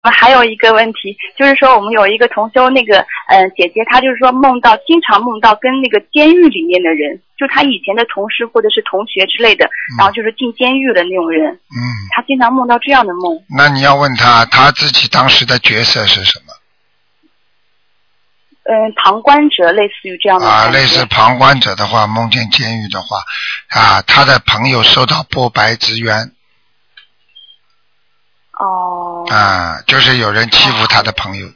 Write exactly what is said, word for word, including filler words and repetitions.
还有一个问题，就是说我们有一个同修那个嗯、呃、姐姐，她就是说梦到经常梦到跟那个监狱里面的人，就她以前的同事或者是同学之类的， 嗯、 然后就是进监狱的那种人。 嗯。 她经常梦到这样的梦。 那你要问她，她自己当时的角色是什么？ 嗯，旁观者，类似于这样的啊，类似旁观者的话，梦见监狱的话，啊，他的朋友受到剥白之冤。 哦。 啊，就是有人欺负他的朋友，